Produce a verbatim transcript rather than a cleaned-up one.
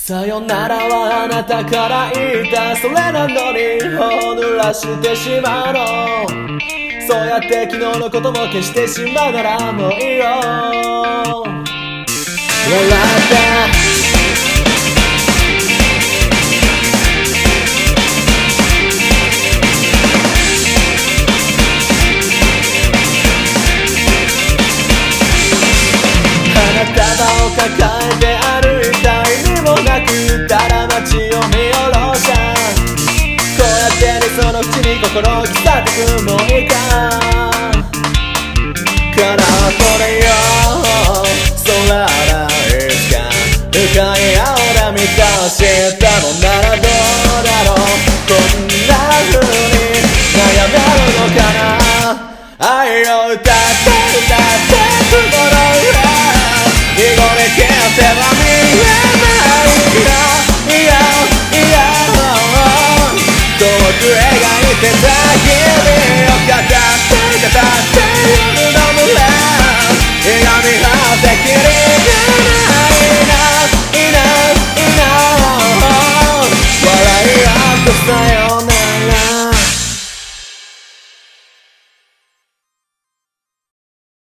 さよならはあなたから言ったそれなのに頬を濡らしてしまうのそうやって昨日のことも消してしまうならもういいよ笑ったを抱えて歩いた意味もなくただ街を見下ろしたこうやって理想の口に心を刻ってくもういいかからこれよ空だいつか深い青で満たしたのならどうだろうこんな風に悩めるのかな愛を歌って歌って曇る濁り消せは見えないいやいやいや遠く描いてた君を語って語って夜の群れいがみ果てきり